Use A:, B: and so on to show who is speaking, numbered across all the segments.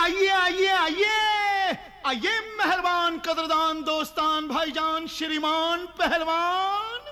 A: आइए आइए आइए आइए मेहरबान कदरदान दोस्तान भाईजान श्रीमान पहलवान।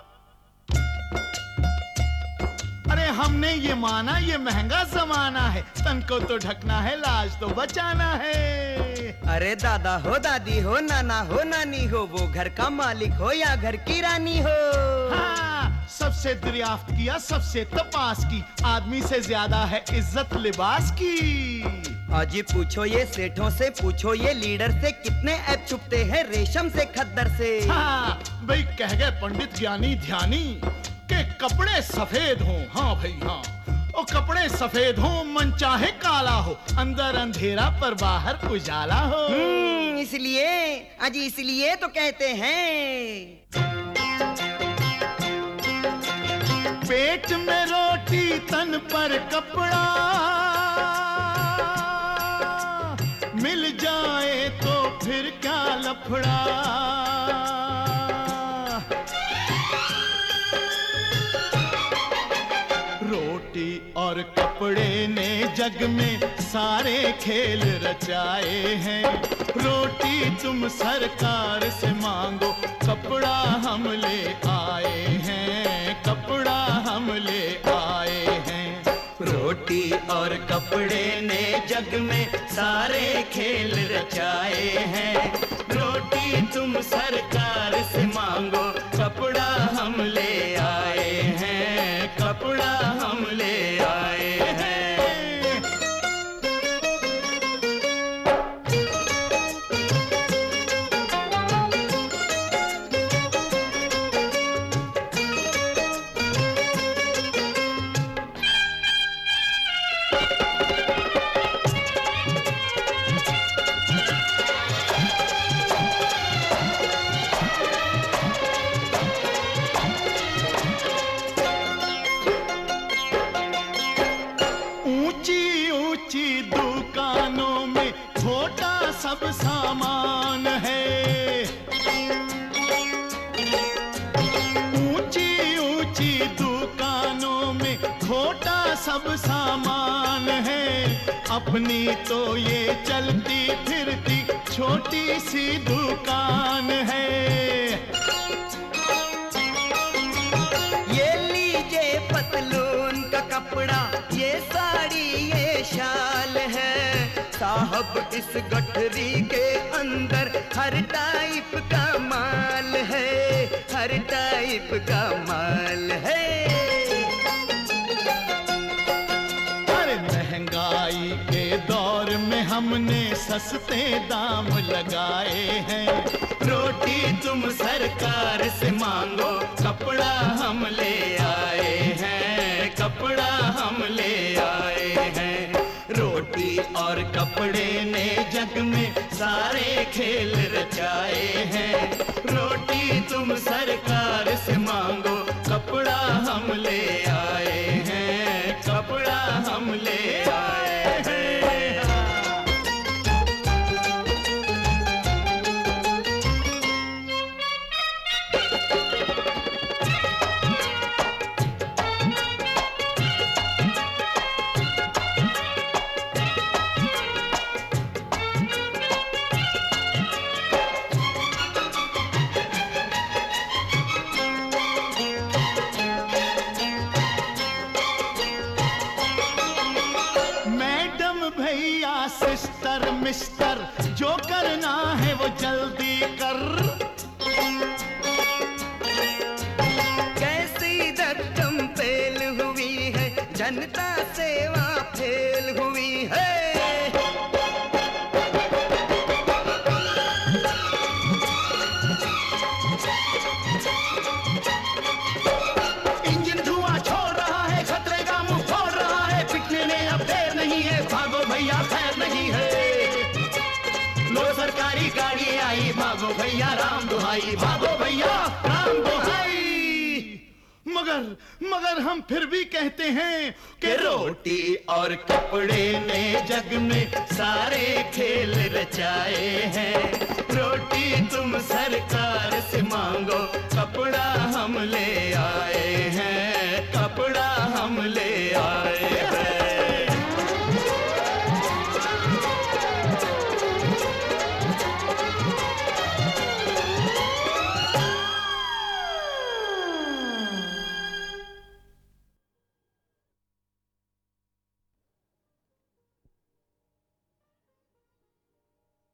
A: अरे हमने ये माना ये महंगा जमाना है, तन को तो ढकना है लाज तो बचाना है।
B: अरे दादा हो दादी हो नाना हो नानी हो, वो घर का मालिक हो या घर की रानी हो।
A: हाँ, सबसे दरियाफ्त किया सबसे तपास की, आदमी से ज्यादा है इज्जत लिबास की।
B: आज पूछो ये सेठों से, पूछो ये लीडर से, कितने ऐप छुपते हैं रेशम से खद्दर से।
A: हाँ भाई कह गए पंडित ज्ञानी ध्यानी के कपड़े सफेद हों। हाँ भाई हाँ, ओ कपड़े सफेद हों, मन चाहे काला हो, अंदर अंधेरा पर बाहर उजाला हो।
B: इसलिए आज इसलिए तो कहते हैं
A: पेट में रोटी तन पर कपड़ा, मिल जाए तो फिर क्या लफड़ा। रोटी और कपड़े ने जग में सारे खेल रचाए हैं। रोटी तुम सरकार से मांगो, कपड़ा हम ले आए हैं, कपड़ा हम ले आए हैं।
B: रोटी और कपड़े ने जग में सारे खेल रचाए हैं। रोटी तुम सरकार से मांगो, कपड़ा हम ले आए हैं, कपड़ा हम ले आए हैं।
A: दुकानों में छोटा सब सामान है। ऊंची ऊंची दुकानों में छोटा सब सामान है। अपनी तो ये चलती फिरती छोटी सी दुकान है।
B: ये लीजिए पतलून का कपड़ा, ये साड़ी ये शाल है। साहब इस गठरी के अंदर हर टाइप का माल है, हर टाइप का माल है।
A: अरे महंगाई के दौर में हमने सस्ते दाम लगाए हैं।
B: रोटी तुम सरकार से मांगो, कपड़ा हम ले आए हैं, कपड़ा हम ले आए हैं। रोटी और कपड़े ने जग में सारे खेल रचाए हैं। रोटी तुम सरकार से मांगो, कपड़ा हम ले आए हैं, कपड़ा हम ले आए हैं।
A: सिस्टर मिस्टर जो करना है वो जल्दी कर।
B: कैसी धड़कन फेल हुई है, जनता सेवा फेल हुई है।
A: इंजन धुआं छोड़ रहा है, खतरे का मुंह फोड़ रहा है। पिटने में अब देर नहीं है, भागो भैया खैर नहीं है। लो सरकारी गाड़ी आई, भागो भैया राम दुहाई, भागो भैया राम दुहाई। मगर हम फिर भी कहते हैं कि
B: रोटी और कपड़े ने जग में सारे खेल रचाए हैं। रोटी तुम सरकार से मांगो, कपड़ा हम ले आए हैं, कपड़ा हम ले आए